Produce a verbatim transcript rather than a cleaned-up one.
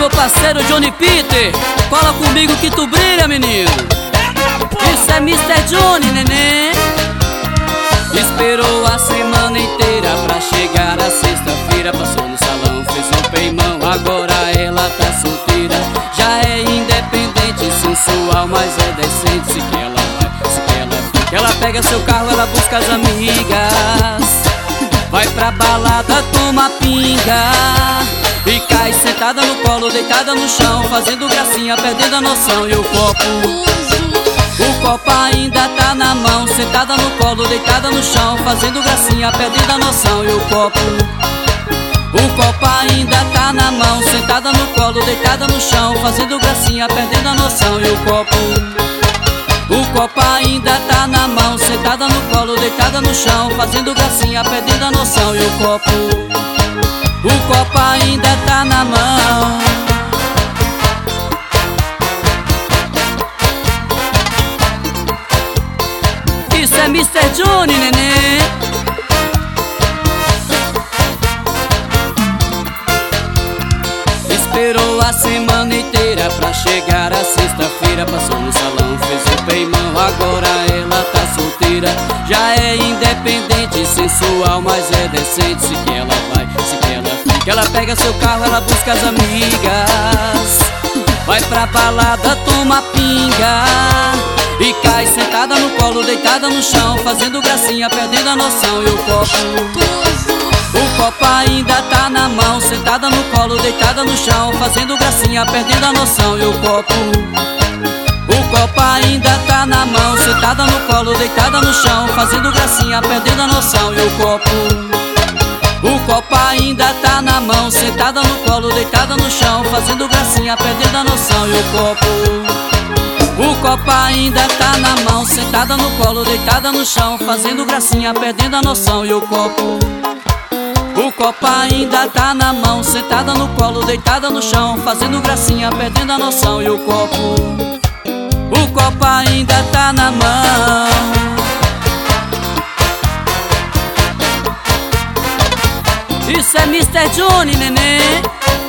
meu parceiro Johnny Peter. Cola comigo que tu brilha, menino. Isso é mister Johnny, neném. Esperou a semana inteira pra chegar a sexta-feira. Passou no salão, fez um peimão. Agora ela tá solteira. Já é independente, sensual, mas é decente. Se que ela vai, se que ela fica. Ela pega seu carro, ela busca as amigas. Vai pra balada, toma pinga e cai sentada no colo, deitada no chão, fazendo gracinha, perdendo a noção. E o copo, o copo ainda tá na mão, sentada no colo, deitada no chão, fazendo gracinha, perdendo a noção. E o copo, o copo ainda tá na mão, sentada no colo, deitada no chão, fazendo gracinha, perdendo a noção. E o copo, o copo ainda tá na mão, sentada no colo, deitada no chão, fazendo gracinha, perdendo a noção. E o copo, o copo ainda tá na mão. Isso é mister Johnny, neném. Esperou a semana inteira pra chegar a sexta-feira. Passou no salão, fez o peimão. Agora ela tá solteira. Já é independente, sensual, mas é decente. Se que ela vai, se que ela fica. Ela pega seu carro, ela busca as amigas. Vai pra balada, toma pinga e cai sentada no colo, deitada no chão, fazendo gracinha, perdendo a noção. E o copo, o copo ainda tá na mão, sentada no colo, deitada no chão, fazendo gracinha, perdendo a noção. E o copo, o copo ainda tá na mão, sentada no colo, deitada no chão, fazendo gracinha, perdendo a noção. E o copo, o copo ainda tá na mão, sentada no colo, deitada no chão, fazendo gracinha, perdendo a noção. E o copo, o copo ainda tá na mão, sentada no colo, deitada no chão, fazendo gracinha, perdendo a noção. E o copo, o copo ainda tá na mão, sentada no colo, deitada no chão, fazendo gracinha, perdendo a noção. E o copo, o copo ainda tá na mão. Isso é mister Johnny, neném.